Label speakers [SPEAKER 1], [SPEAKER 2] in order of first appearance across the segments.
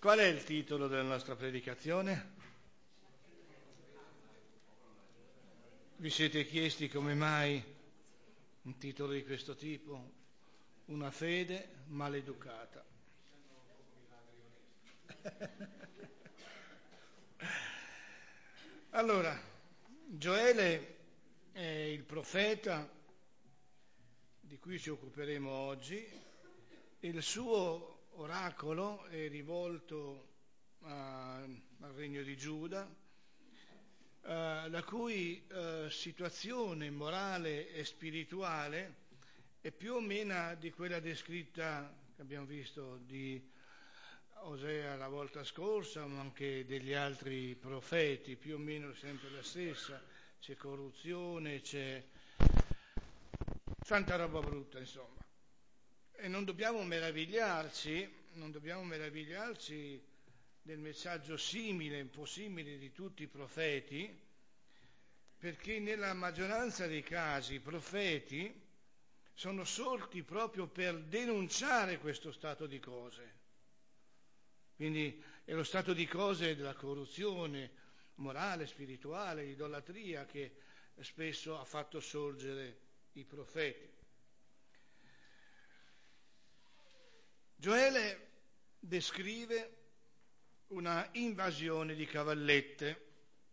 [SPEAKER 1] Qual è il titolo della nostra predicazione? Vi siete chiesti come mai un titolo di questo tipo? Una fede maleducata. Allora, Gioele è il profeta di cui ci occuperemo oggi. Il suo oracolo è rivolto al regno di Giuda, la cui situazione morale e spirituale è più o meno di quella descritta, che abbiamo visto, di Osea la volta scorsa, ma anche degli altri profeti, più o meno sempre la stessa. C'è corruzione, c'è tanta roba brutta, insomma. E non dobbiamo meravigliarci del messaggio simile, un po' simile di tutti i profeti, perché nella maggioranza dei casi i profeti sono sorti proprio per denunciare questo stato di cose. Quindi è lo stato di cose della corruzione morale, spirituale, idolatria che spesso ha fatto sorgere i profeti. Gioele descrive una invasione di cavallette,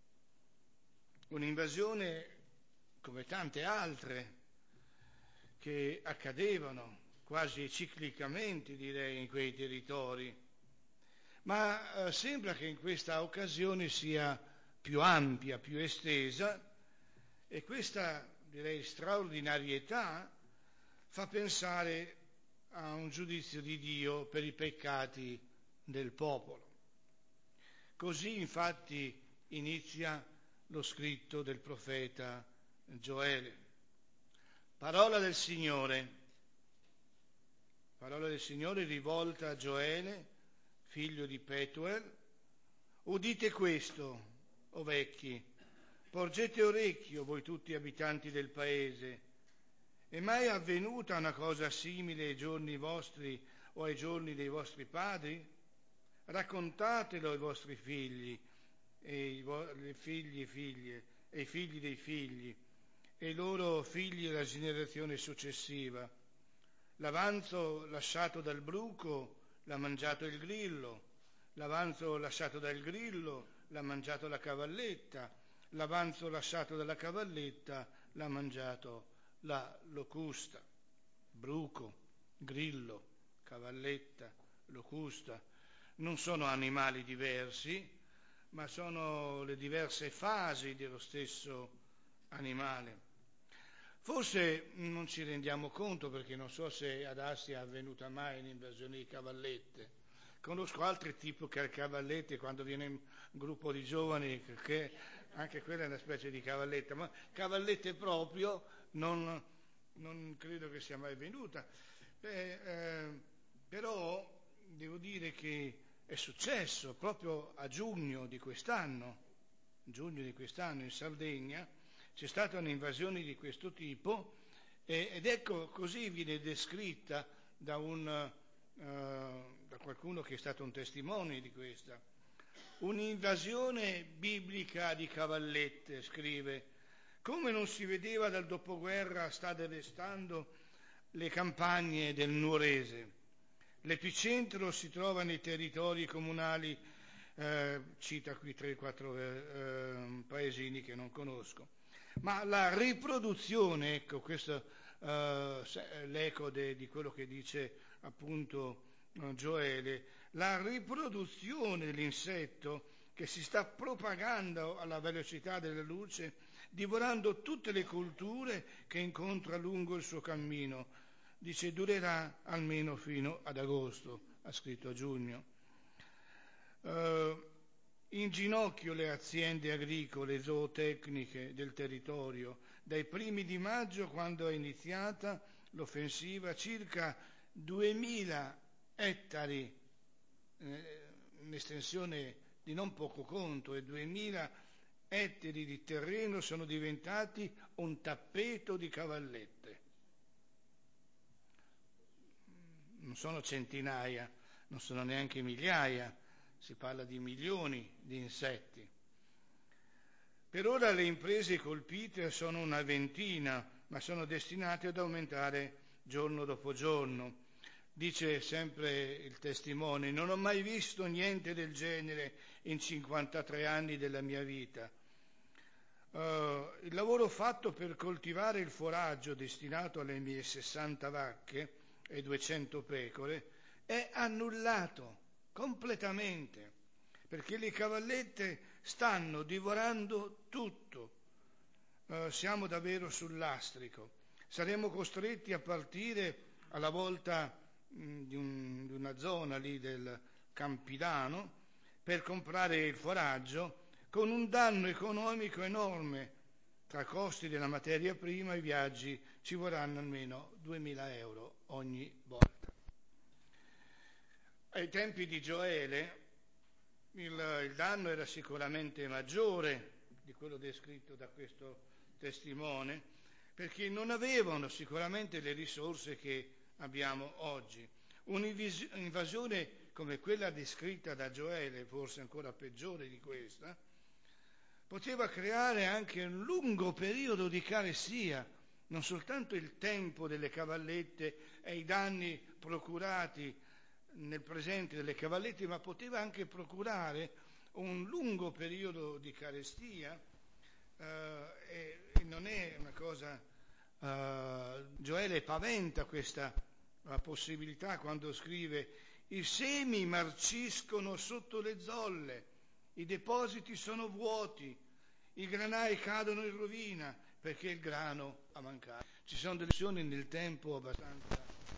[SPEAKER 1] un'invasione come tante altre che accadevano quasi ciclicamente, direi, in quei territori, ma sembra che in questa occasione sia più ampia, più estesa, e questa, direi, straordinarietà fa pensare a un giudizio di Dio per i peccati del popolo. Così infatti inizia lo scritto del profeta Gioele. Parola del Signore rivolta a Gioele, figlio di Petuel. Udite questo, o vecchi, porgete orecchio voi tutti abitanti del paese. È mai avvenuta una cosa simile ai giorni vostri o ai giorni dei vostri padri? Raccontatelo ai vostri figli e le figlie e figlie e i figli dei figli e i loro figli alla generazione successiva. L'avanzo lasciato dal bruco l'ha mangiato il grillo, l'avanzo lasciato dal grillo l'ha mangiato la cavalletta, l'avanzo lasciato dalla cavalletta l'ha mangiato la locusta. Bruco, grillo, cavalletta, locusta non sono animali diversi, ma sono le diverse fasi dello stesso animale. Forse non ci rendiamo conto, perché non so se ad Assia è avvenuta mai un'invasione di cavallette. Conosco altri tipi che cavallette, quando viene un gruppo di giovani, che anche quella è una specie di cavalletta, ma cavallette proprio non credo che sia mai venuta. Però devo dire che è successo proprio a giugno di quest'anno in Sardegna. C'è stata un'invasione di questo tipo ed ecco, così viene descritta da qualcuno che è stato un testimone di questa. Un'invasione biblica di cavallette, scrive, come non si vedeva dal dopoguerra, sta devastando le campagne del Nuorese. L'epicentro si trova nei territori comunali, cita qui 3-4 paesini che non conosco. Ma la riproduzione, ecco, questo l'eco di quello che dice appunto Gioele, la riproduzione dell'insetto che si sta propagando alla velocità della luce, divorando tutte le colture che incontra lungo il suo cammino. Dice, durerà almeno fino ad agosto, ha scritto a giugno. In ginocchio le aziende agricole, zootecniche del territorio. Dai primi di maggio, quando è iniziata l'offensiva, circa 2000 ettari, un'estensione di non poco conto, e 2000 ettari di terreno sono diventati un tappeto di cavallette. Non sono centinaia, non sono neanche migliaia, si parla di milioni di insetti. Per ora le imprese colpite sono una ventina, ma sono destinate ad aumentare giorno dopo giorno. Dice sempre il testimone: non ho mai visto niente del genere in 53 anni della mia vita. Il lavoro fatto per coltivare il foraggio destinato alle mie 60 vacche e 200 pecore è annullato completamente, perché le cavallette stanno divorando tutto. Siamo davvero sul lastrico. Saremo costretti a partire alla volta di una zona lì del Campidano per comprare il foraggio, con un danno economico enorme. Tra costi della materia prima e i viaggi ci vorranno almeno 2.000 euro ogni volta. Ai tempi di Gioele il danno era sicuramente maggiore di quello descritto da questo testimone, perché non avevano sicuramente le risorse che abbiamo oggi. Un'invasione come quella descritta da Gioele, forse ancora peggiore di questa, poteva creare anche un lungo periodo di carestia, non soltanto il tempo delle cavallette e i danni procurati nel presente delle cavallette, ma poteva anche procurare un lungo periodo di carestia, e non è una cosa... Gioele paventa questa possibilità quando scrive: i semi marciscono sotto le zolle, i depositi sono vuoti, i granai cadono in rovina perché il grano ha mancato. Ci sono delle azioni nel tempo abbastanza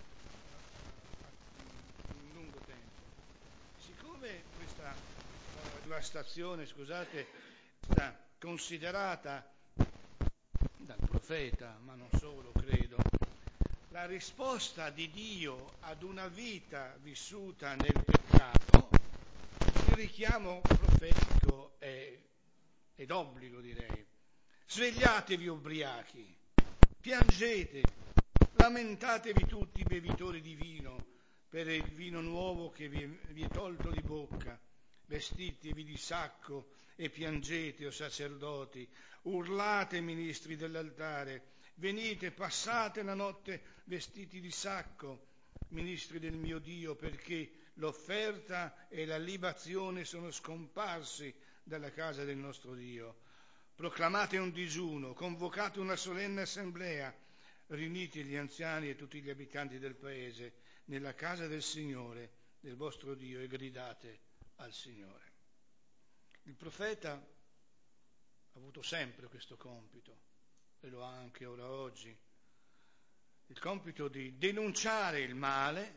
[SPEAKER 1] un lungo tempo. Siccome questa devastazione, scusate, è stata considerata dal profeta, ma non solo, credo, la risposta di Dio ad una vita vissuta nel peccato, il richiamo profetico è d'obbligo, direi. Svegliatevi ubriachi, piangete, lamentatevi tutti i bevitori di vino per il vino nuovo che vi è tolto di bocca. Vestitevi di sacco e piangete, o sacerdoti, urlate, ministri dell'altare, venite, passate la notte vestiti di sacco, ministri del mio Dio, perché l'offerta e la libazione sono scomparsi dalla casa del nostro Dio. Proclamate un digiuno, convocate una solenne assemblea, riunite gli anziani e tutti gli abitanti del paese nella casa del Signore, del vostro Dio, e gridate al Signore. Il profeta ha avuto sempre questo compito, e lo ha anche ora oggi, il compito di denunciare il male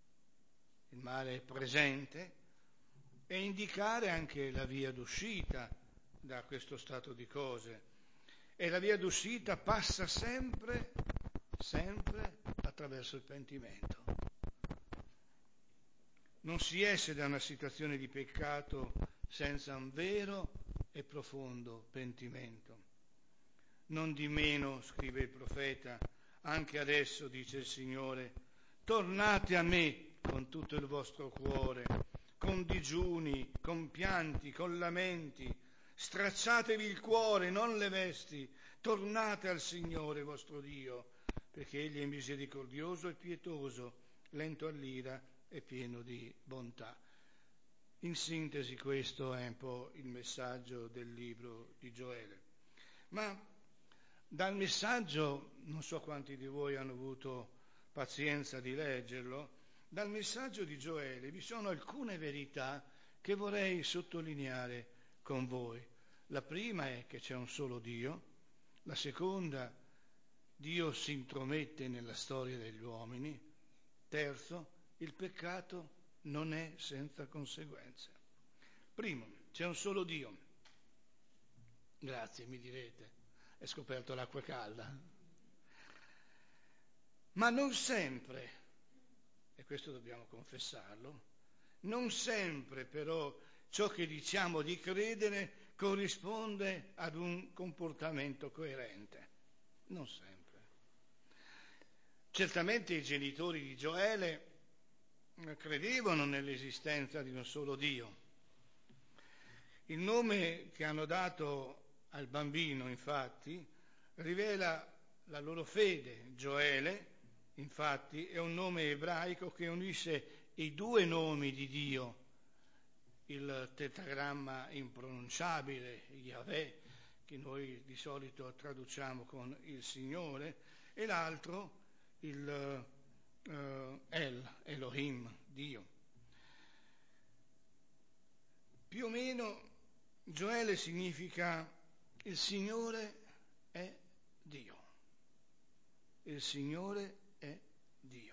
[SPEAKER 1] presente, e indicare anche la via d'uscita da questo stato di cose. E la via d'uscita passa sempre attraverso il pentimento. Non si esce da una situazione di peccato senza un vero e profondo pentimento. Non di meno, scrive il profeta, anche adesso, dice il Signore, tornate a me con tutto il vostro cuore, con digiuni, con pianti, con lamenti, stracciatevi il cuore, non le vesti, tornate al Signore vostro Dio, perché Egli è misericordioso e pietoso, lento all'ira e pieno di bontà. In sintesi questo è un po' il messaggio del libro di Gioele. Ma dal messaggio, non so quanti di voi hanno avuto pazienza di leggerlo, dal messaggio di Gioele vi sono alcune verità che vorrei sottolineare con voi. La prima è che c'è un solo Dio, la seconda, Dio si intromette nella storia degli uomini, terzo, il peccato non è senza conseguenze. Primo, c'è un solo Dio. Grazie, mi direte, hai scoperto l'acqua calda. Ma non sempre, e questo dobbiamo confessarlo, non sempre però ciò che diciamo di credere corrisponde ad un comportamento coerente. Non sempre. Certamente i genitori di Gioele credevano nell'esistenza di un solo Dio, Il nome che hanno dato al bambino, infatti, rivela la loro fede. Gioele, infatti, è un nome ebraico che unisce i due nomi di Dio, il tetragramma impronunciabile, Yahweh, che noi di solito traduciamo con il Signore, e l'altro il Elohim, Dio. Più o meno Gioele significa il Signore è Dio. Il Signore è Dio.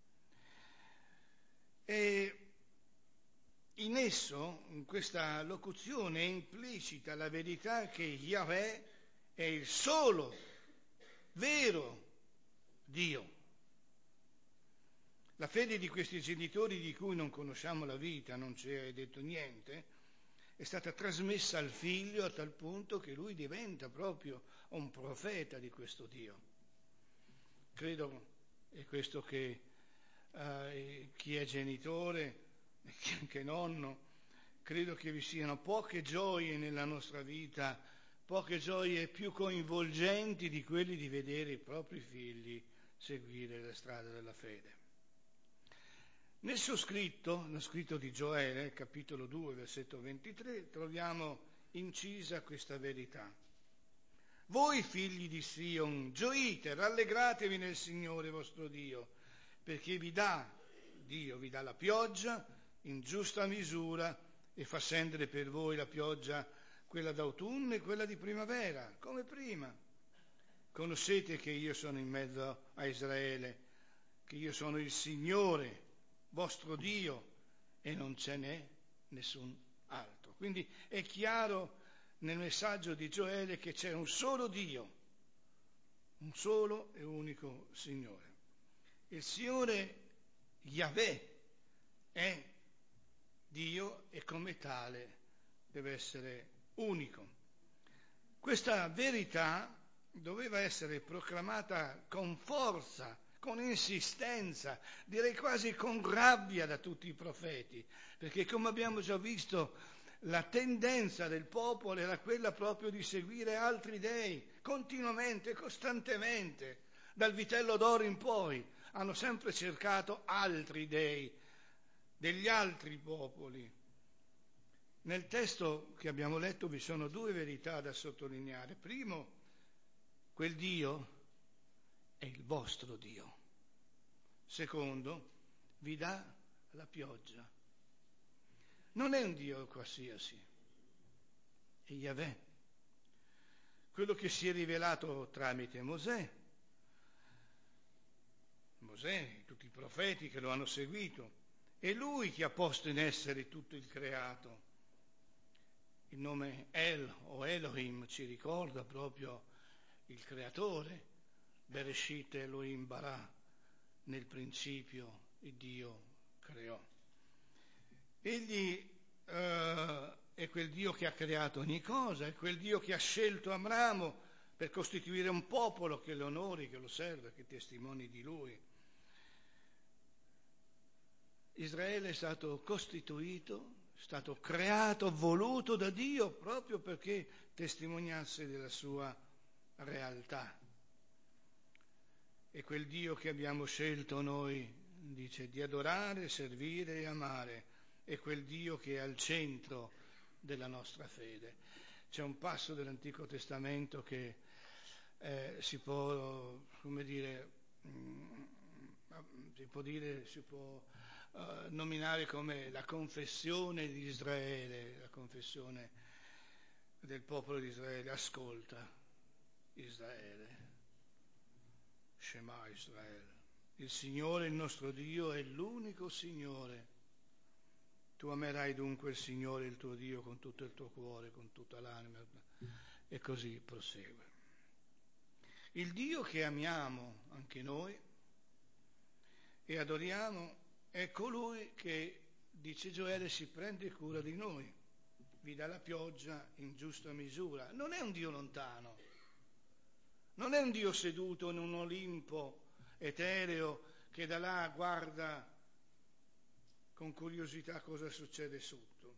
[SPEAKER 1] E in esso, in questa locuzione, è implicita la verità che Yahweh è il solo vero Dio. La fede di questi genitori, di cui non conosciamo la vita, non ci è detto niente, è stata trasmessa al figlio a tal punto che lui diventa proprio un profeta di questo Dio. Credo, è questo che chi è genitore, chi è anche nonno, credo che vi siano poche gioie nella nostra vita, poche gioie più coinvolgenti di quelli di vedere i propri figli seguire la strada della fede. Nel suo scritto, lo scritto di Gioele, capitolo 2, versetto 23, troviamo incisa questa verità. Voi figli di Sion, gioite, rallegratevi nel Signore vostro Dio, perché Dio vi dà la pioggia in giusta misura e fa scendere per voi la pioggia, quella d'autunno e quella di primavera, come prima. Conoscete che io sono in mezzo a Israele, che io sono il Signore, vostro Dio, e non ce n'è nessun altro. Quindi è chiaro nel messaggio di Gioele che c'è un solo Dio, un solo e unico Signore. Il Signore Yahweh è Dio e come tale deve essere unico. Questa verità doveva essere proclamata con forza, con insistenza, direi quasi con rabbia da tutti i profeti, perché come abbiamo già visto la tendenza del popolo era quella proprio di seguire altri dei, continuamente, costantemente, dal vitello d'oro in poi, hanno sempre cercato altri dei, degli altri popoli. Nel testo che abbiamo letto vi sono due verità da sottolineare. Primo, quel Dio è il vostro Dio. Secondo, vi dà la pioggia. Non è un Dio qualsiasi, è Yahweh, quello che si è rivelato tramite Mosè, tutti i profeti che lo hanno seguito, è lui che ha posto in essere tutto il creato. Il nome El o Elohim ci ricorda proprio il creatore, Bereshit Elohim bara, nel principio il Dio creò. Egli è quel Dio che ha creato ogni cosa, è quel Dio che ha scelto Abramo per costituire un popolo che lo onori, che lo serve, che testimoni di lui. Israele è stato costituito, è stato creato, voluto da Dio proprio perché testimoniasse della sua realtà. E quel Dio che abbiamo scelto noi, dice, di adorare, servire e amare, è quel Dio che è al centro della nostra fede. C'è un passo dell'Antico Testamento che si può nominare come la confessione di Israele, la confessione del popolo di Israele. Ascolta, Israele. Shema Israele. Il Signore, il nostro Dio, è l'unico Signore. Tu amerai dunque il Signore, il tuo Dio, con tutto il tuo cuore, con tutta l'anima. E così prosegue. Il Dio che amiamo anche noi e adoriamo è colui che, dice Gioele, si prende cura di noi, vi dà la pioggia in giusta misura. Non è un Dio lontano, non è un Dio seduto in un Olimpo etereo che da là guarda con curiosità cosa succede sotto.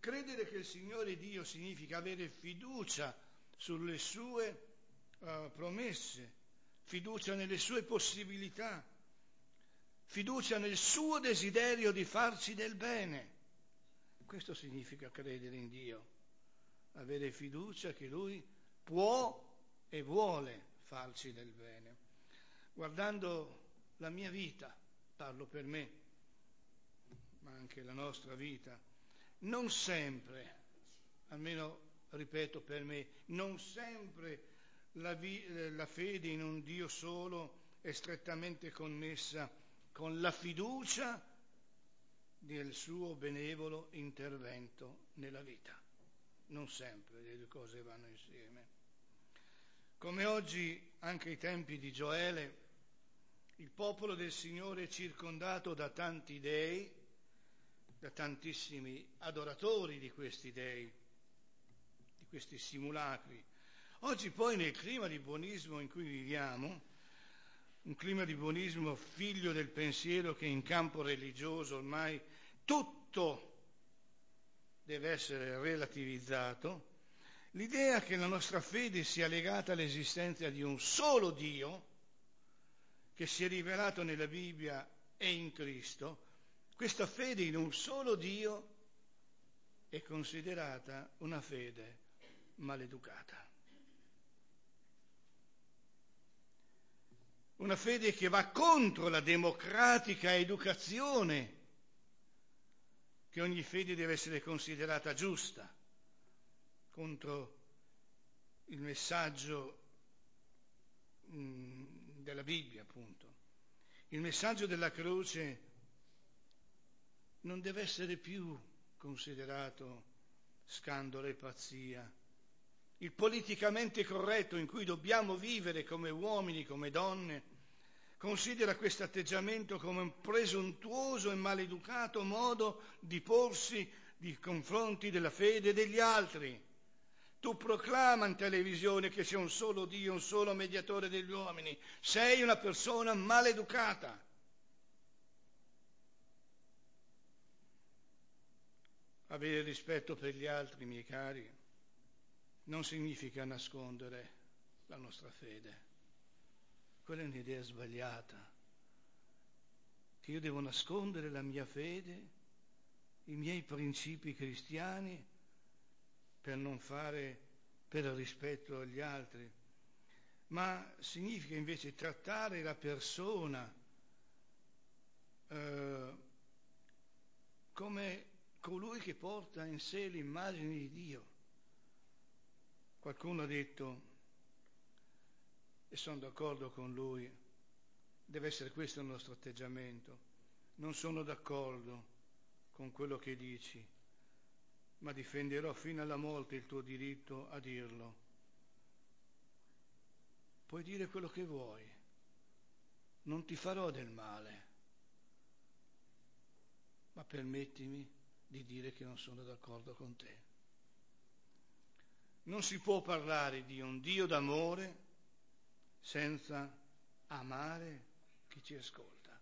[SPEAKER 1] Credere che il Signore Dio significa avere fiducia sulle sue promesse, fiducia nelle sue possibilità, fiducia nel suo desiderio di farci del bene. Questo significa credere in Dio, avere fiducia che Lui può e vuole farci del bene. Guardando la mia vita, parlo per me, ma anche la nostra vita, non sempre, almeno ripeto per me, non sempre la fede in un Dio solo è strettamente connessa con la fiducia del suo benevolo intervento nella vita. Non sempre le due cose vanno insieme. Come oggi, anche ai tempi di Gioele, il popolo del Signore è circondato da tanti dei, da tantissimi adoratori di questi dei, di questi simulacri. Oggi poi nel clima di buonismo in cui viviamo, un clima di buonismo figlio del pensiero che in campo religioso ormai tutto deve essere relativizzato, l'idea che la nostra fede sia legata all'esistenza di un solo Dio, che si è rivelato nella Bibbia e in Cristo, questa fede in un solo Dio è considerata una fede maleducata. Una fede che va contro la democratica educazione, che ogni fede deve essere considerata giusta, contro il messaggio della Bibbia, appunto. Il messaggio della croce non deve essere più considerato scandalo e pazzia. Il politicamente corretto in cui dobbiamo vivere come uomini, come donne, considera questo atteggiamento come un presuntuoso e maleducato modo di porsi nei confronti della fede degli altri. Tu proclama in televisione che c'è un solo Dio, un solo mediatore degli uomini. Sei una persona maleducata. Avere rispetto per gli altri, miei cari, non significa nascondere la nostra fede. Quella è un'idea sbagliata. Che io devo nascondere la mia fede, i miei principi cristiani, per non fare per rispetto agli altri, ma significa invece trattare la persona come colui che porta in sé l'immagine di Dio. Qualcuno ha detto, e sono d'accordo con lui, deve essere questo il nostro atteggiamento. Non sono d'accordo con quello che dici, ma difenderò fino alla morte il tuo diritto a dirlo. Puoi dire quello che vuoi, non ti farò del male, ma permettimi di dire che non sono d'accordo con te. Non si può parlare di un Dio d'amore senza amare chi ci ascolta.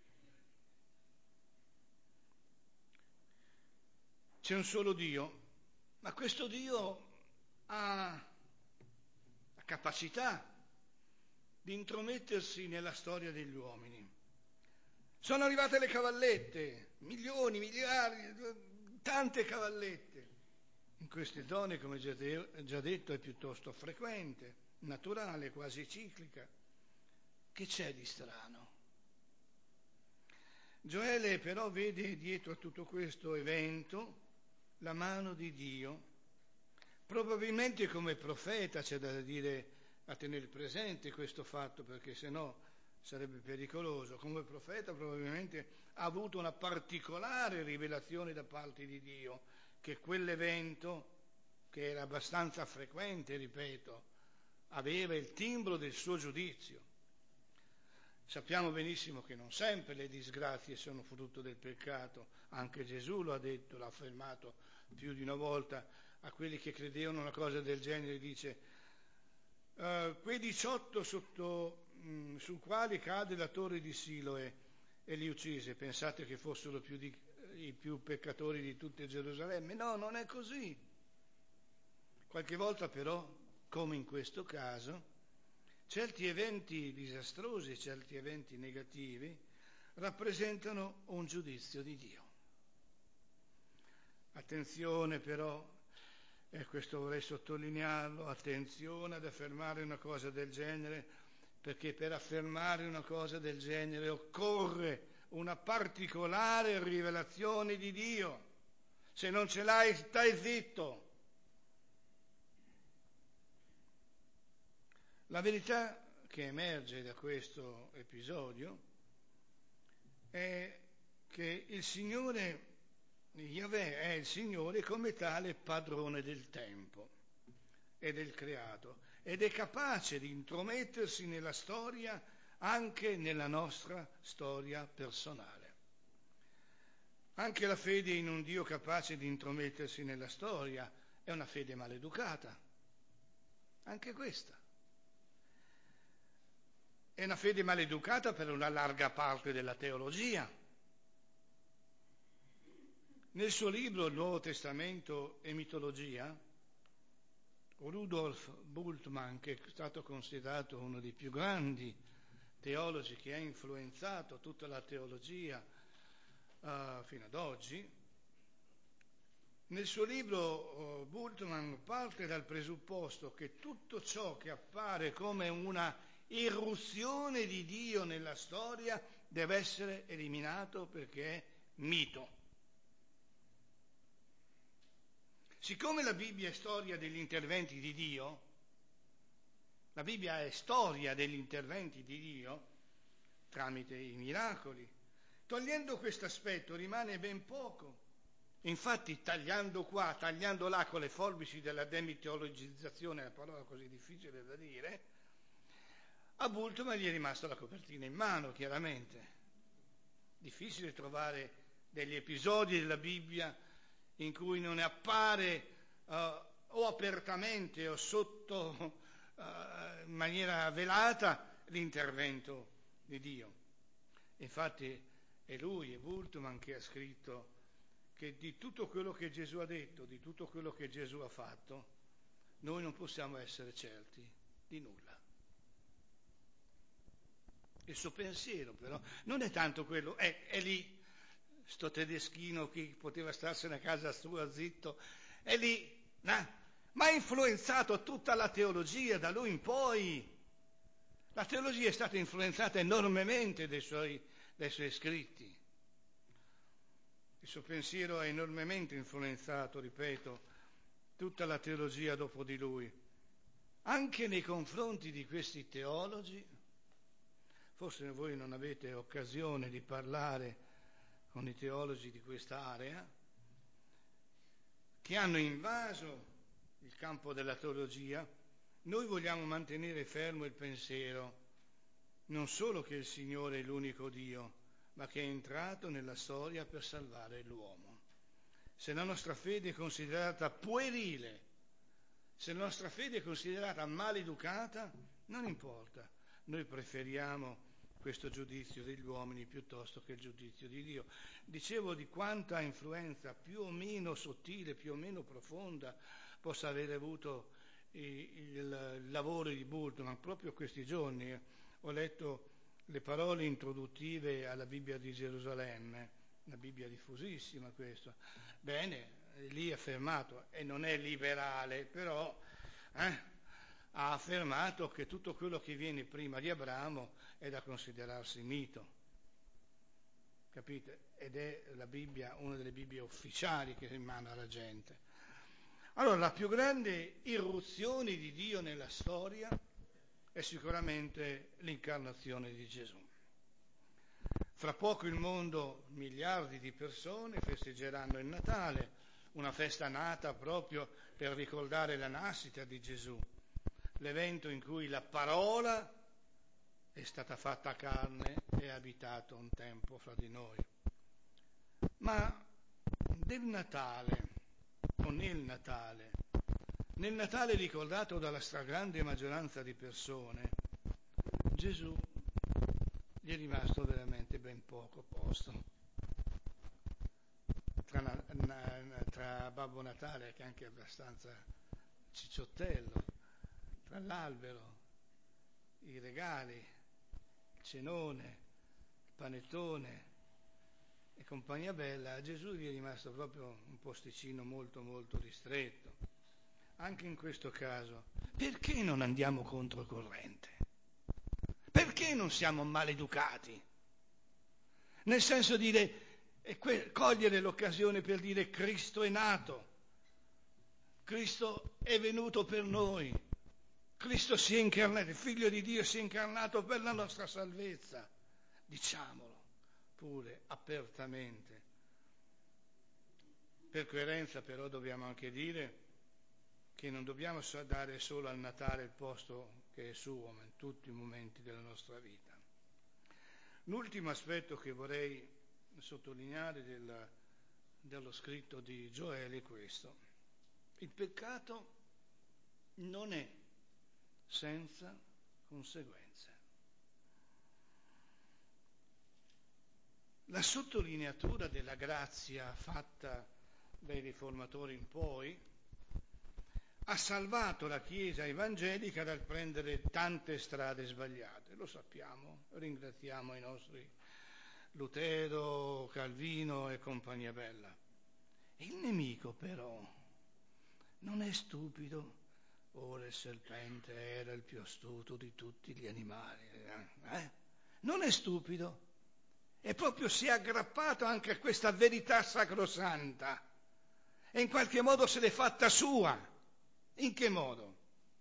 [SPEAKER 1] C'è un solo Dio, ma questo Dio ha la capacità di intromettersi nella storia degli uomini. Sono arrivate le cavallette, milioni, miliardi, tante cavallette. In queste zone, come già detto, è piuttosto frequente, naturale, quasi ciclica. Che c'è di strano? Gioele però vede dietro a tutto questo evento la mano di Dio. Probabilmente come profeta c'è da dire, a tenere presente questo fatto, perché sennò sarebbe pericoloso. Come profeta probabilmente ha avuto una particolare rivelazione da parte di Dio, che quell'evento, che era abbastanza frequente, ripeto, aveva il timbro del suo giudizio. Sappiamo benissimo che non sempre le disgrazie sono frutto del peccato, anche Gesù lo ha detto, l'ha affermato più di una volta a quelli che credevano una cosa del genere, dice quei 18 su quali cade la torre di Siloe e li uccise, pensate che fossero più di i più peccatori di tutta Gerusalemme. No, non è così. Qualche volta però, come in questo caso, certi eventi disastrosi, certi eventi negativi rappresentano un giudizio di Dio. Attenzione però, e questo vorrei sottolinearlo, attenzione ad affermare una cosa del genere, perché per affermare una cosa del genere occorre una particolare rivelazione di Dio. Se non ce l'hai, stai zitto. La verità che emerge da questo episodio è che il Signore, Yahweh, è il Signore come tale padrone del tempo e del creato ed è capace di intromettersi nella storia, anche nella nostra storia personale. Anche la fede in un Dio capace di intromettersi nella storia è una fede maleducata, anche questa. È una fede maleducata per una larga parte della teologia. Nel suo libro Il Nuovo Testamento e Mitologia, Rudolf Bultmann, che è stato considerato uno dei più grandi teologi che ha influenzato tutta la teologia fino ad oggi, nel suo libro Bultmann parte dal presupposto che tutto ciò che appare come una irruzione di Dio nella storia deve essere eliminato perché è mito. Siccome la Bibbia è storia degli interventi di Dio, la Bibbia è storia degli interventi di Dio tramite i miracoli, togliendo questo aspetto rimane ben poco. Infatti tagliando qua, tagliando là con le forbici della demiteologizzazione, una parola così difficile da dire, a Bultmann gli è rimasta la copertina in mano, chiaramente. Difficile trovare degli episodi della Bibbia in cui non appare o apertamente o sotto in maniera velata l'intervento di Dio. Infatti è lui, è Bultmann, che ha scritto che di tutto quello che Gesù ha detto, di tutto quello che Gesù ha fatto, noi non possiamo essere certi di nulla. Il suo pensiero però non è tanto quello, è lì, sto tedeschino che poteva starsene a casa sua zitto, è lì, ma ha influenzato tutta la teologia da lui in poi. La teologia è stata influenzata enormemente dai suoi scritti. Il suo pensiero ha enormemente influenzato, ripeto, tutta la teologia dopo di lui. Anche nei confronti di questi teologi, forse voi non avete occasione di parlare con i teologi di quest'area, che hanno invaso il campo della teologia, noi vogliamo mantenere fermo il pensiero, non solo che il Signore è l'unico Dio, ma che è entrato nella storia per salvare l'uomo. Se la nostra fede è considerata puerile, se la nostra fede è considerata maleducata, non importa, noi preferiamo questo giudizio degli uomini piuttosto che il giudizio di Dio. Dicevo di quanta influenza più o meno sottile, più o meno profonda possa aver avuto il lavoro di Bultmann. Proprio questi giorni ho letto le parole introduttive alla Bibbia di Gerusalemme, una Bibbia diffusissima questa. Bene, lì è affermato, e non è liberale, però ha affermato che tutto quello che viene prima di Abramo è da considerarsi mito. Capite? Ed è la Bibbia, una delle Bibbie ufficiali che rimane alla gente. Allora, la più grande irruzione di Dio nella storia è sicuramente l'incarnazione di Gesù. Fra poco il mondo, miliardi di persone, festeggeranno il Natale, una festa nata proprio per ricordare la nascita di Gesù, l'evento in cui la parola è stata fatta carne e ha abitato un tempo fra di noi. Ma del Natale, o nel Natale ricordato dalla stragrande maggioranza di persone, Gesù gli è rimasto veramente ben poco posto. tra Babbo Natale, che è anche abbastanza cicciottello, tra l'albero, i regali, il cenone, il panettone e compagnia bella, a Gesù gli è rimasto proprio un posticino molto molto ristretto. Anche in questo caso, perché non andiamo controcorrente? Perché non siamo maleducati? Nel senso di dire, cogliere l'occasione per dire Cristo è nato, Cristo è venuto per noi, Cristo si è incarnato, il Figlio di Dio si è incarnato per la nostra salvezza. Diciamolo pure apertamente. Per coerenza però dobbiamo anche dire che non dobbiamo dare solo al Natale il posto che è suo, ma in tutti i momenti della nostra vita. L'ultimo aspetto che vorrei sottolineare dello scritto di Gioele è questo. Il peccato non è senza conseguenze. La sottolineatura della grazia fatta dai riformatori in poi ha salvato la Chiesa evangelica dal prendere tante strade sbagliate. Lo sappiamo, ringraziamo i nostri Lutero, Calvino e compagnia bella. Il nemico però non è stupido. Ora il serpente era il più astuto di tutti gli animali. Non è stupido. E proprio si è aggrappato anche a questa verità sacrosanta e in qualche modo se l'è fatta sua. In che modo?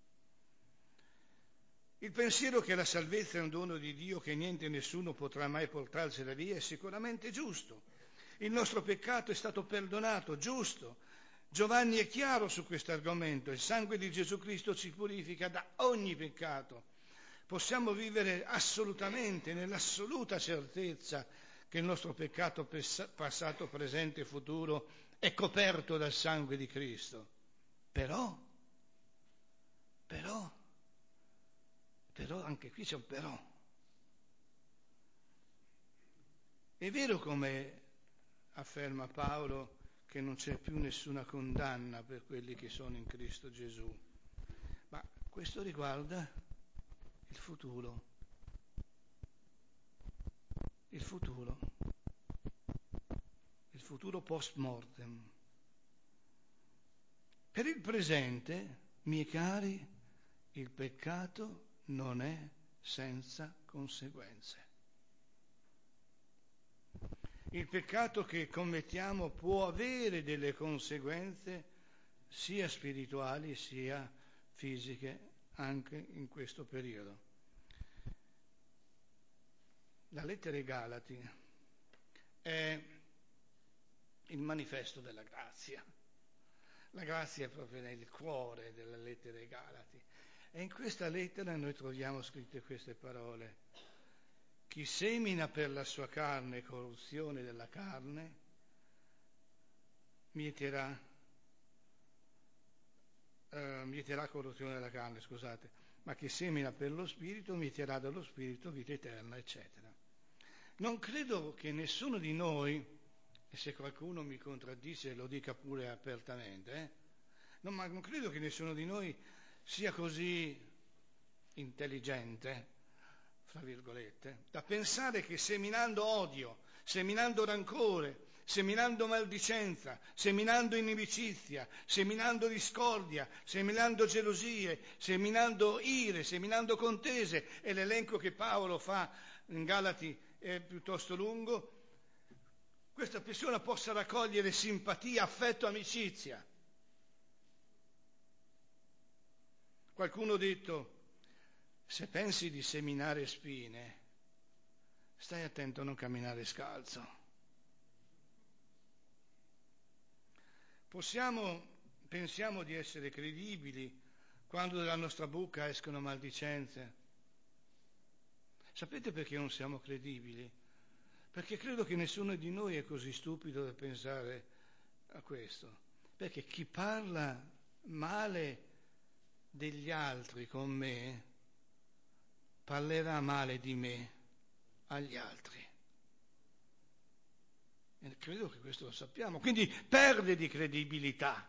[SPEAKER 1] Il pensiero che la salvezza è un dono di Dio, che niente e nessuno potrà mai portarsela via, è sicuramente giusto. Il nostro peccato è stato perdonato, giusto. Giovanni è chiaro su questo argomento. Il sangue di Gesù Cristo ci purifica da ogni peccato. Possiamo vivere assolutamente, nell'assoluta certezza che il nostro peccato passato, presente e futuro è coperto dal sangue di Cristo. Però, anche qui c'è un però. È vero, come afferma Paolo, che non c'è più nessuna condanna per quelli che sono in Cristo Gesù, ma questo riguarda il futuro. Il futuro post mortem. Per il presente, miei cari, il peccato non è senza conseguenze. Il peccato che commettiamo può avere delle conseguenze sia spirituali sia fisiche anche in questo periodo. La lettera ai Galati è il manifesto della grazia. La grazia è proprio nel cuore della lettera ai Galati. E in questa lettera noi troviamo scritte queste parole. Chi semina per la sua carne corruzione della carne, mieterà corruzione della carne, scusate, ma chi semina per lo Spirito mieterà dallo Spirito vita eterna, eccetera. Non credo che nessuno di noi, e se qualcuno mi contraddice lo dica pure apertamente, ma non credo che nessuno di noi sia così intelligente, fra virgolette, da pensare che seminando odio, seminando rancore, seminando maldicenza, seminando inimicizia, seminando discordia, seminando gelosie, seminando ire, seminando contese, e l'elenco che Paolo fa in Galati è piuttosto lungo, questa persona possa raccogliere simpatia, affetto, amicizia. Qualcuno ha detto: se pensi di seminare spine, stai attento a non camminare scalzo. Pensiamo di essere credibili quando dalla nostra bocca escono maldicenze. Sapete perché non siamo credibili? Perché credo che nessuno di noi è così stupido da pensare a questo. Perché chi parla male degli altri con me, parlerà male di me agli altri. E credo che questo lo sappiamo. Quindi perde di credibilità.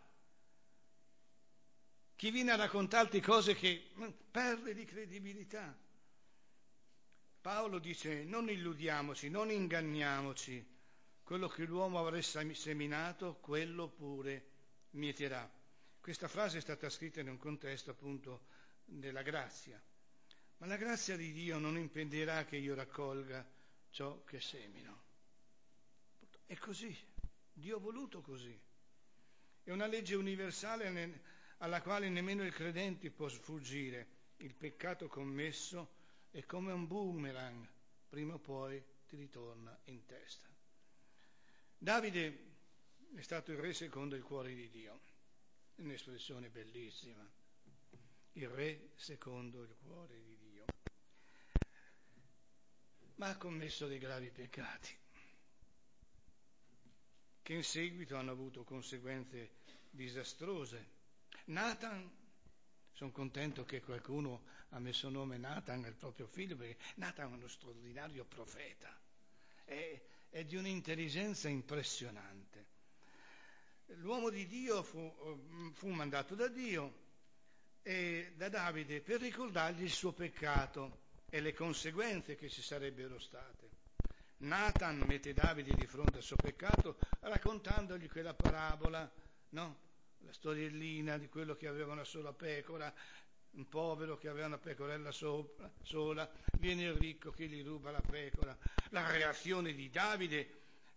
[SPEAKER 1] Chi viene a raccontarti cose che perde di credibilità. Paolo dice: non illudiamoci, non inganniamoci, quello che l'uomo avrà seminato, quello pure mieterà. Questa frase è stata scritta in un contesto appunto della grazia, ma la grazia di Dio non impedirà che io raccolga ciò che semino. È così, Dio ha voluto così. È una legge universale alla quale nemmeno il credente può sfuggire. Il peccato commesso è come un boomerang, prima o poi ti ritorna in testa. Davide è stato il re secondo il cuore di Dio, è un'espressione bellissima, il re secondo il cuore di Dio, ma ha commesso dei gravi peccati che in seguito hanno avuto conseguenze disastrose. Nathan, sono contento che qualcuno ha messo nome Nathan al proprio figlio, perché Nathan è uno straordinario profeta, è di un'intelligenza impressionante. L'uomo di Dio fu mandato da Dio e da Davide per ricordargli il suo peccato e le conseguenze che ci sarebbero state. Nathan mette Davide di fronte al suo peccato raccontandogli quella parabola, no? La storiellina di quello che aveva una sola pecora, un povero che aveva una pecorella sola, viene il ricco che gli ruba la pecora. La reazione di Davide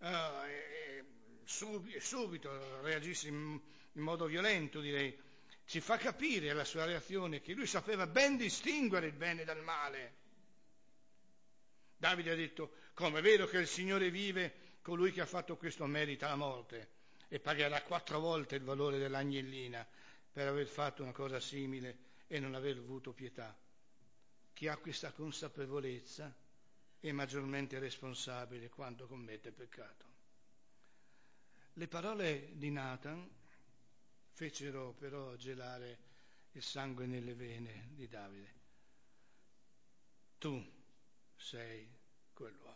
[SPEAKER 1] subito reagisce in modo violento, direi. Ci fa capire la sua reazione che lui sapeva ben distinguere il bene dal male. Davide ha detto: come è vero che il Signore vive, colui che ha fatto questo merita la morte e pagherà 4 volte il valore dell'agnellina per aver fatto una cosa simile e non aver avuto pietà. Chi ha questa consapevolezza è maggiormente responsabile quando commette peccato. Le parole di Nathan fecero però gelare il sangue nelle vene di Davide. Tu sei quell'uomo.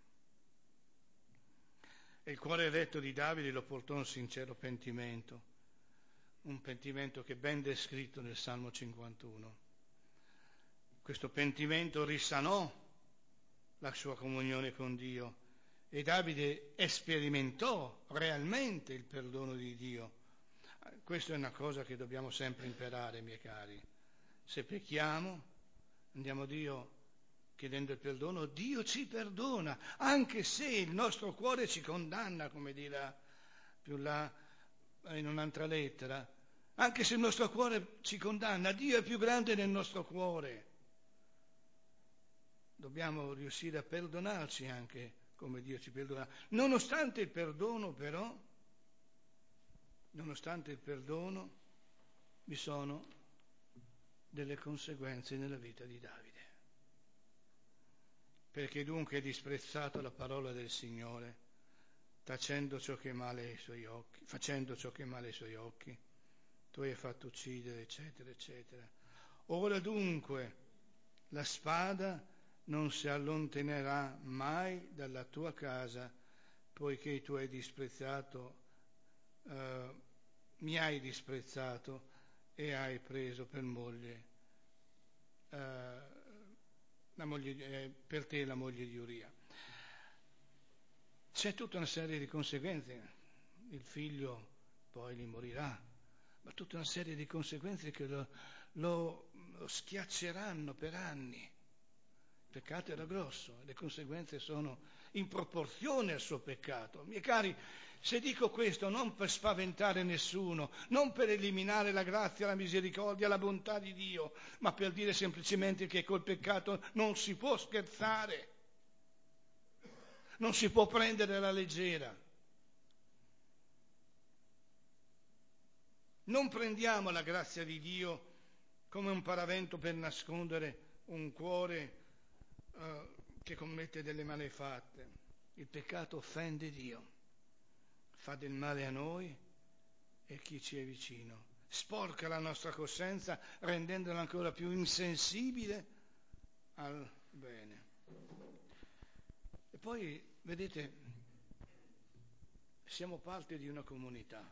[SPEAKER 1] E il cuore retto di Davide lo portò a un sincero pentimento, un pentimento che è ben descritto nel Salmo 51. Questo pentimento risanò la sua comunione con Dio e Davide sperimentò realmente il perdono di Dio. Questa è una cosa che dobbiamo sempre imparare, miei cari. Se pecchiamo, andiamo a Dio chiedendo il perdono, Dio ci perdona, anche se il nostro cuore ci condanna, come dirà più là in un'altra lettera. Anche se il nostro cuore ci condanna, Dio è più grande del nostro cuore. Dobbiamo riuscire a perdonarci anche come Dio ci perdona. Nonostante il perdono, però, vi sono delle conseguenze nella vita di Davide. Perché dunque hai disprezzato la parola del Signore, facendo ciò che è male ai suoi occhi, tu hai fatto uccidere, eccetera, eccetera. Ora dunque la spada non si allontanerà mai dalla tua casa, poiché tu hai disprezzato, mi hai disprezzato e hai preso per moglie per te la moglie di Uria. C'è tutta una serie di conseguenze. Il figlio poi gli morirà, ma tutta una serie di conseguenze che lo schiacceranno per anni. Il peccato era grosso, le conseguenze sono in proporzione al suo peccato. Miei cari, se dico questo non per spaventare nessuno, non per eliminare la grazia, la misericordia, la bontà di Dio, ma per dire semplicemente che col peccato non si può scherzare, non si può prendere alla leggera. Non prendiamo la grazia di Dio come un paravento per nascondere un cuore che commette delle malefatte. Il peccato offende Dio, fa del male a noi e chi ci è vicino, sporca la nostra coscienza rendendola ancora più insensibile al bene. E poi, vedete, siamo parte di una comunità,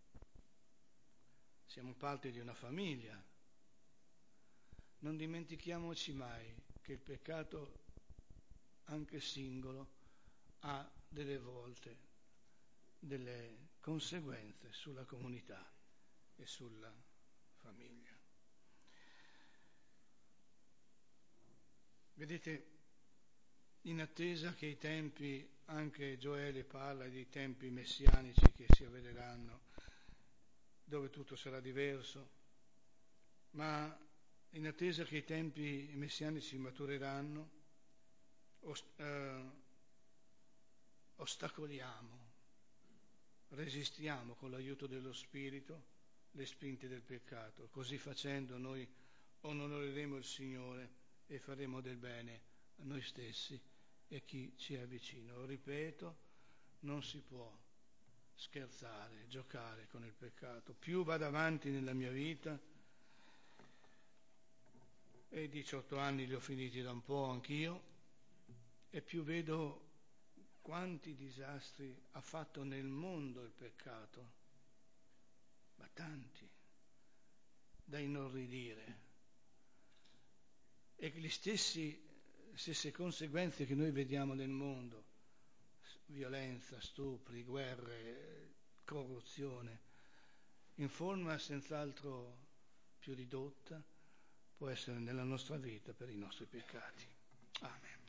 [SPEAKER 1] siamo parte di una famiglia. Non dimentichiamoci mai che il peccato, anche singolo, ha delle volte delle conseguenze sulla comunità e sulla famiglia. Vedete, in attesa che i tempi, anche Gioele parla di tempi messianici che si avveleranno, dove tutto sarà diverso, ma in attesa che i tempi messianici matureranno, ostacoliamo, resistiamo con l'aiuto dello Spirito le spinte del peccato. Così facendo noi onoreremo il Signore e faremo del bene a noi stessi e a chi ci è vicino. Lo ripeto, non si può scherzare, giocare con il peccato. Più vado avanti nella mia vita, e 18 anni li ho finiti da un po' anch'io, e più vedo quanti disastri ha fatto nel mondo il peccato, ma tanti, da inorridire. E le stesse conseguenze che noi vediamo nel mondo, violenza, stupri, guerre, corruzione, in forma senz'altro più ridotta, può essere nella nostra vita per i nostri peccati. Amen.